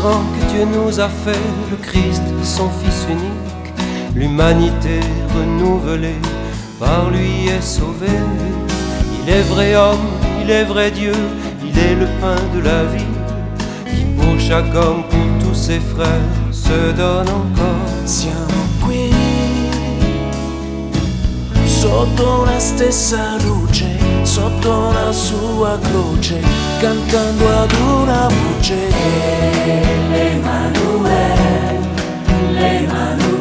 grand que Dieu nous a fait, le Christ, son Fils unique. L'humanité renouvelée, par lui est sauvée. Il est vrai homme, il est vrai Dieu, il est le pain de la vie, qui pour chaque homme, pour tous ses frères, se donne encore. Siamo qui, sotto la stessa luce, sotto la sua croce, cantando ad una voce. L'Emanuele, l'Emanuele.